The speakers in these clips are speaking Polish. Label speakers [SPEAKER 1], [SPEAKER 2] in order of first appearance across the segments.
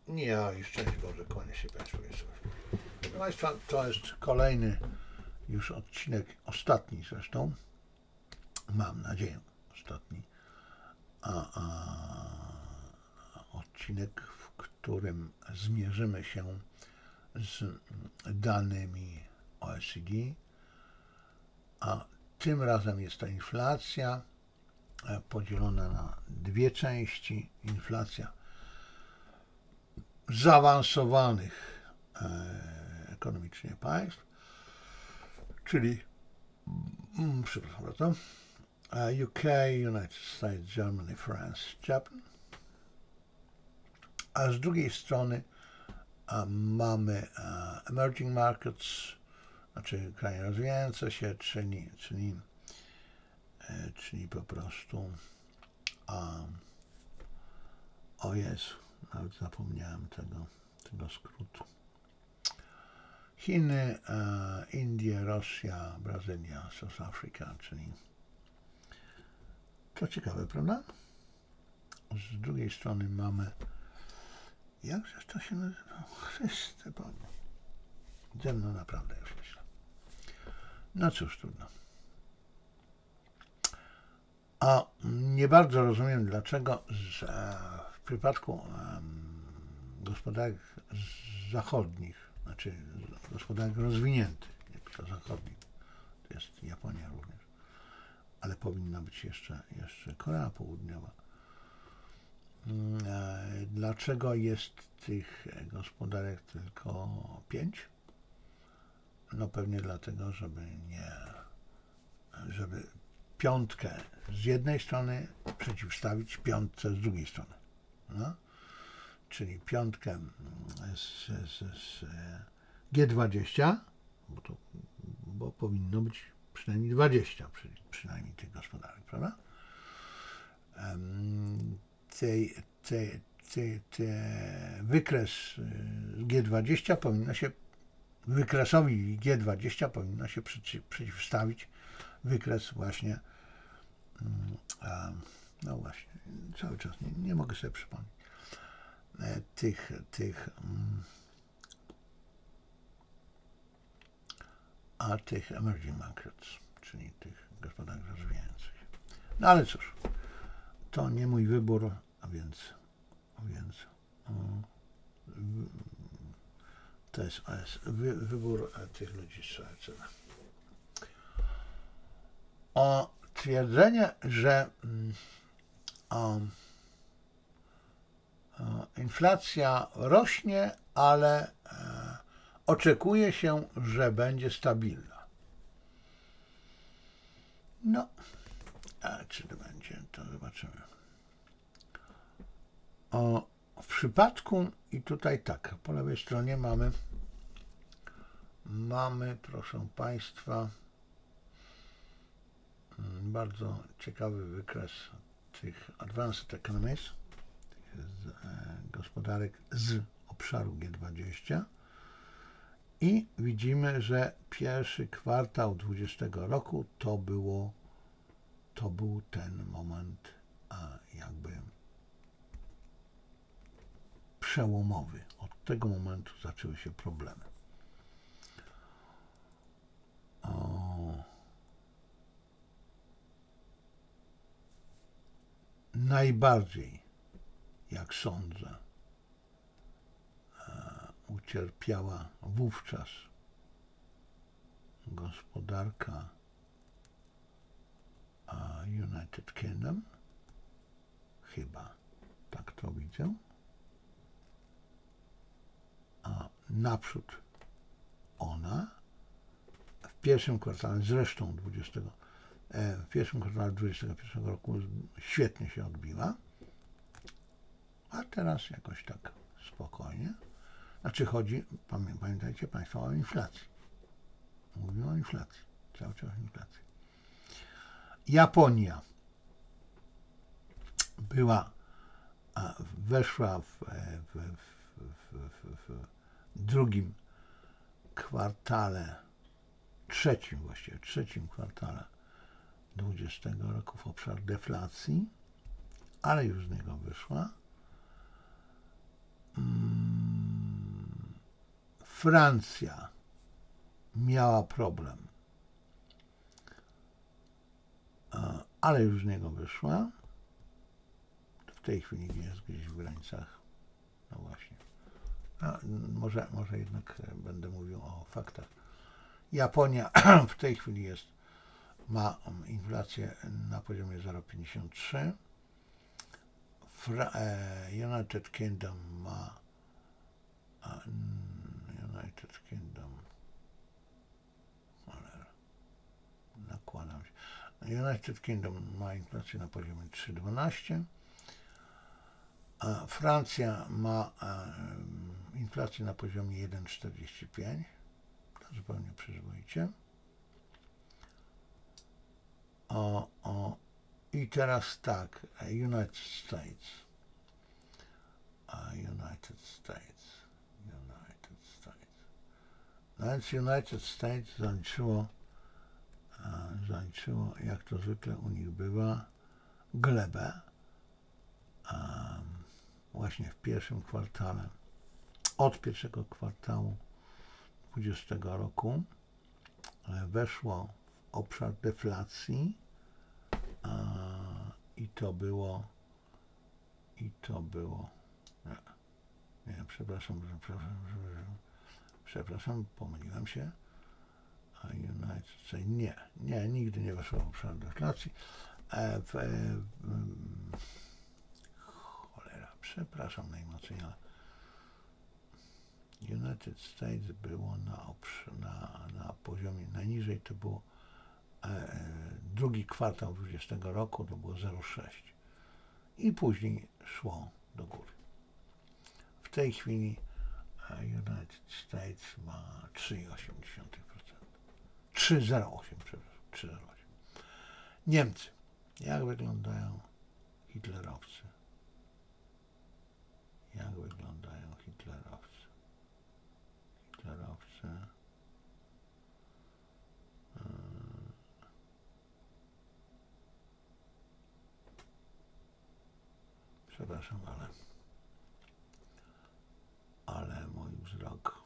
[SPEAKER 1] Ja i szczęść Boże, kłania się Państwu. Proszę Państwa, to jest kolejny już odcinek, ostatni zresztą, mam nadzieję, ostatni odcinek, w którym zmierzymy się z danymi OECD, a tym razem jest to inflacja podzielona na dwie części. Inflacja zaawansowanych ekonomicznie państw, czyli przepraszam bardzo, UK, United States, Germany, France, Japan, a z drugiej strony mamy emerging markets, znaczy kraje rozwijające się, czyli po prostu o Jezu, nawet zapomniałem tego skrótu. Chiny, Indie, Rosja, Brazylia, South Africa, czyli to ciekawe, prawda? Z drugiej strony mamy, jakże to się nazywa? Chryste Boże. Ze mną naprawdę już myślę. No cóż, trudno. A nie bardzo rozumiem, dlaczego w przypadku gospodarek zachodnich, znaczy gospodarek rozwiniętych, nie tylko zachodnich, to jest Japonia również, ale powinna być jeszcze Korea Południowa. Dlaczego jest tych gospodarek tylko 5? No pewnie dlatego, żeby piątkę z jednej strony przeciwstawić piątce z drugiej strony. No? Czyli piątkę z G20, bo powinno być przynajmniej 20 przynajmniej tych gospodarek, prawda? Wykres G20 powinno się, wykresowi G20 powinno się przeciwstawić wykres właśnie, no właśnie, cały czas nie mogę sobie przypomnieć tych emerging markets, czyli tych gospodarek rozwijających się. No ale cóż, to nie mój wybór, a więc to jest wybór tych ludzi z OECD. O twierdzenie, że inflacja rośnie, ale oczekuje się, że będzie stabilna. No, a czy to będzie, to zobaczymy. W przypadku, i tutaj tak, po lewej stronie mamy, proszę Państwa, bardzo ciekawy wykres tych advanced economies, tych gospodarek z obszaru G20 i widzimy, że pierwszy kwartał 2020 roku to był ten moment jakby przełomowy. Od tego momentu zaczęły się problemy. Najbardziej, jak sądzę, ucierpiała wówczas gospodarka United Kingdom. Chyba tak to widzę. A naprzód ona w pierwszym kwartale, zresztą w pierwszym kwartale 2021 roku świetnie się odbiła, a teraz jakoś tak spokojnie. Znaczy pamiętajcie Państwo o inflacji. Mówimy o inflacji, cały czas o inflacji. Japonia weszła w drugim kwartale, trzecim kwartale 2020 roku w obszar deflacji, ale już z niego wyszła. Francja miała problem, ale już z niego wyszła. W tej chwili jest gdzieś w granicach. No właśnie. Może jednak będę mówił o faktach. Japonia w tej chwili ma inflację na poziomie 0,53. United Kingdom nakładam się. United Kingdom ma inflację na poziomie 3,12. Francja ma inflację na poziomie 1,45. To zupełnie przyzwoicie. I teraz tak, United States. No więc United States zaliczyło, jak to zwykle u nich bywa, glebę. Właśnie w pierwszym kwartale, od pierwszego kwartału 2020 roku weszło w obszar deflacji i to było przepraszam, pomyliłem się. United States, nigdy nie weszło w obszar deflacji. Przepraszam najmocniej, ale United States było na poziomie najniżej, to było drugi kwartał 2020 roku, to było 0,6 i później szło do góry. W tej chwili United States ma 3,8%. 3,08, przepraszam, 3,08. Niemcy. Jak wyglądają hitlerowcy? Przepraszam, ale mój wzrok.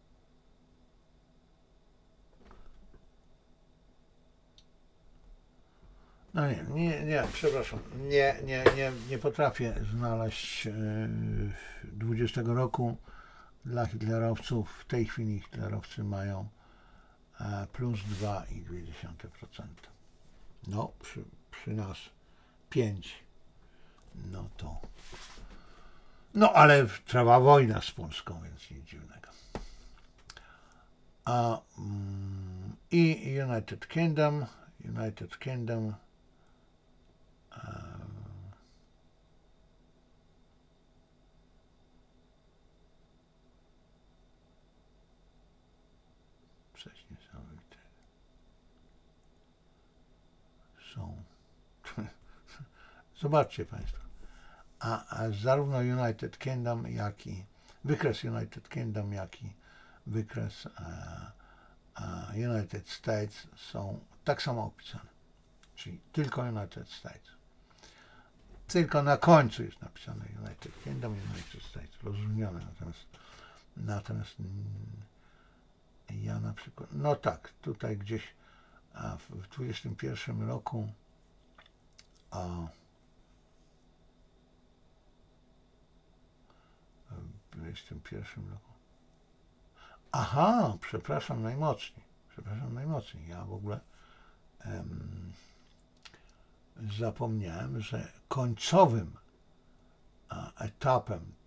[SPEAKER 1] No przepraszam, nie potrafię znaleźć 20 roku dla hitlerowców. W tej chwili hitlerowcy mają plus 2,2%. No, przy nas 5. No to... No, ale trwa wojna z Polską, więc nic dziwnego. I United Kingdom coś niesamowitego. Zobaczcie Państwo. A zarówno United Kingdom, jak i wykres United Kingdom, jak i wykres United States są tak samo opisane. Czyli tylko United States. Tylko na końcu jest napisane United Kingdom, United States. Rozumione. Natomiast ja na przykład, no tak, tutaj gdzieś w 2021 roku w 2021 roku. Aha, przepraszam najmocniej. Ja w ogóle zapomniałem, że końcowym etapem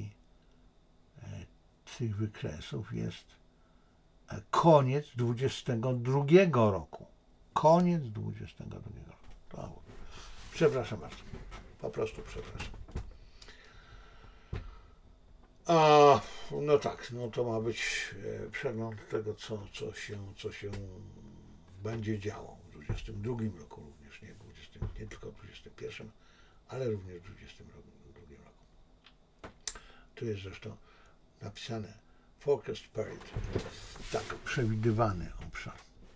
[SPEAKER 1] tych wykresów jest koniec 22 roku. Koniec 22 roku. Przepraszam bardzo. Po prostu przepraszam. No tak, no to ma być przegląd tego, co się będzie działo w 22 roku również, nie tylko w 21, ale również w 22 roku. Tu jest zresztą napisane Forecast Period, tak, przewidywany obszar.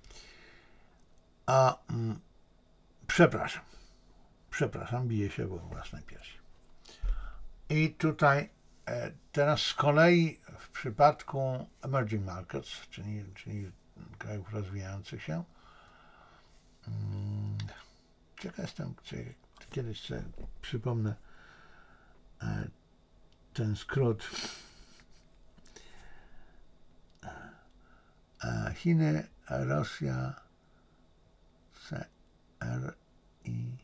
[SPEAKER 1] Przepraszam, biję się we własnej piersi. I tutaj teraz z kolei w przypadku emerging markets, czyli krajów rozwijających się, ciekaw jestem, czy kiedyś sobie przypomnę ten skrót. Chiny, Rosja, CRI,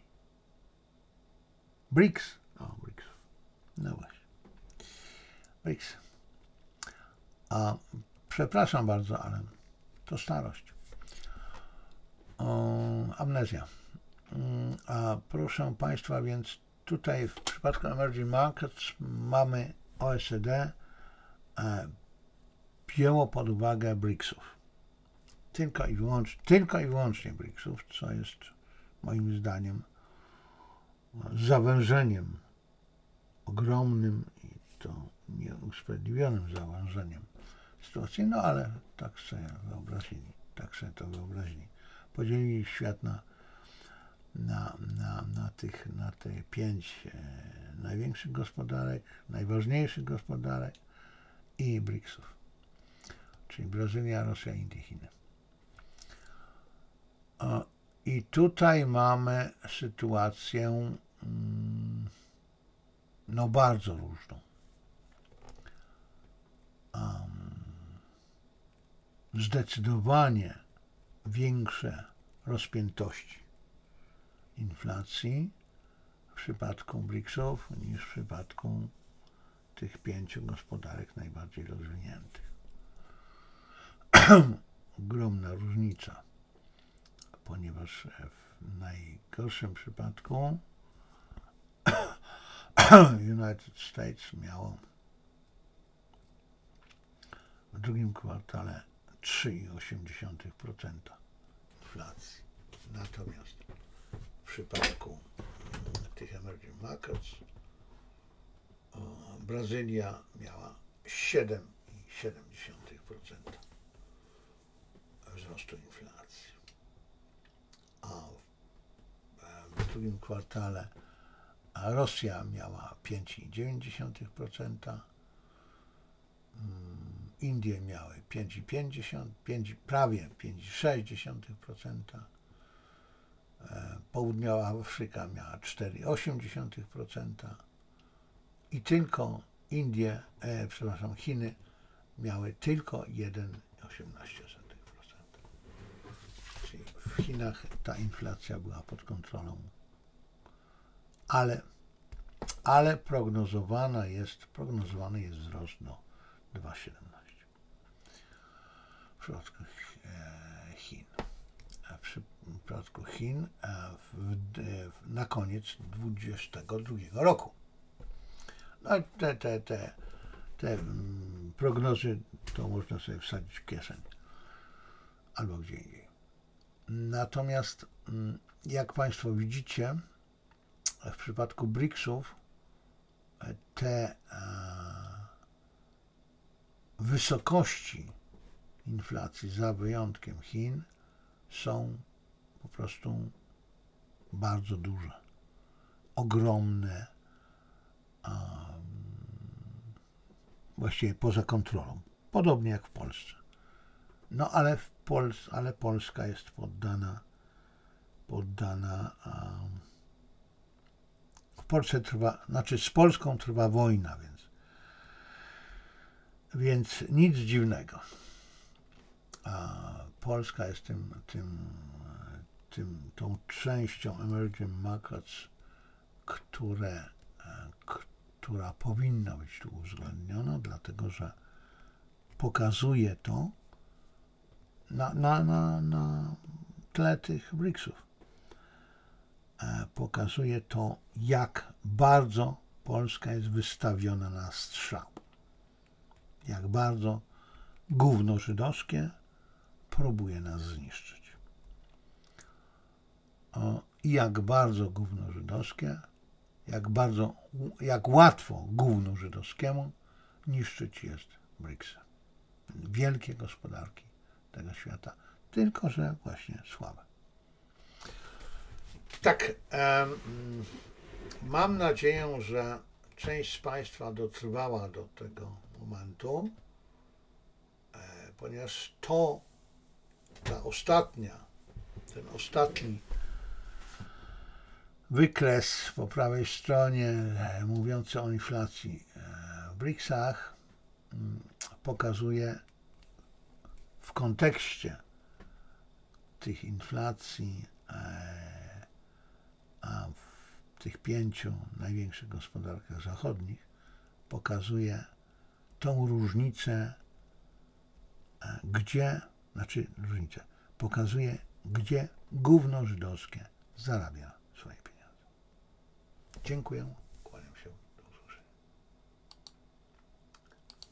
[SPEAKER 1] BRICS. BRICS. No właśnie. BRICS. Przepraszam bardzo, ale to starość. Amnezja. Proszę Państwa, więc tutaj w przypadku emerging markets mamy OECD wzięło pod uwagę BRICS-ów. Tylko i wyłącznie BRICS-ów, co jest moim zdaniem zawężeniem ogromnym i to nieusprawiedliwionym zawężeniem sytuacji, no ale tak sobie to wyobrazili. Podzielili świat na te 5 największych gospodarek, najważniejszych gospodarek i BRICS-ów, czyli Brazylia, Rosja, Indie, Chiny. I tutaj mamy sytuację bardzo różną. Zdecydowanie większe rozpiętości inflacji w przypadku BRICS-ów niż w przypadku tych 5 gospodarek najbardziej rozwiniętych. Ogromna różnica, ponieważ w najgorszym przypadku United States miało w drugim kwartale 3,8% inflacji. Natomiast w przypadku tych emerging markets Brazylia miała 7,7% wzrostu inflacji. A w drugim kwartale Rosja miała 5,9%, Indie miały 5,5%, prawie 5,6%, Południowa Afryka miała 4,8% i tylko Chiny miały tylko 1,18%. Czyli w Chinach ta inflacja była pod kontrolą, ale prognozowany jest wzrost do 2,17 w przypadku Chin. W przypadku Chin na koniec 2022 roku. No te prognozy to można sobie wsadzić w kieszeń albo gdzie indziej. Natomiast jak Państwo widzicie, w przypadku BRICS-ów te wysokości inflacji, za wyjątkiem Chin, są po prostu bardzo duże, ogromne, właściwie poza kontrolą, podobnie jak w Polsce. No ale Polska jest poddana w Polsce z Polską trwa wojna, więc nic dziwnego. Polska jest tą częścią emerging markets, która powinna być tu uwzględniona, dlatego że pokazuje to na tle tych BRICS-ów. Pokazuje to, jak bardzo Polska jest wystawiona na strzał. Jak bardzo gówno żydowskie próbuje nas zniszczyć. I jak bardzo gówno żydowskie, jak łatwo gównu żydowskiemu niszczyć jest BRICS. Wielkie gospodarki tego świata, tylko że właśnie słabe. Tak, mam nadzieję, że część z Państwa dotrwała do tego momentu, ponieważ ten ostatni wykres po prawej stronie mówiący o inflacji w BRICS-ach pokazuje w kontekście tych inflacji, a w tych 5 największych gospodarkach zachodnich pokazuje tą różnicę, pokazuje, gdzie gówno żydowskie zarabia swoje pieniądze. Dziękuję.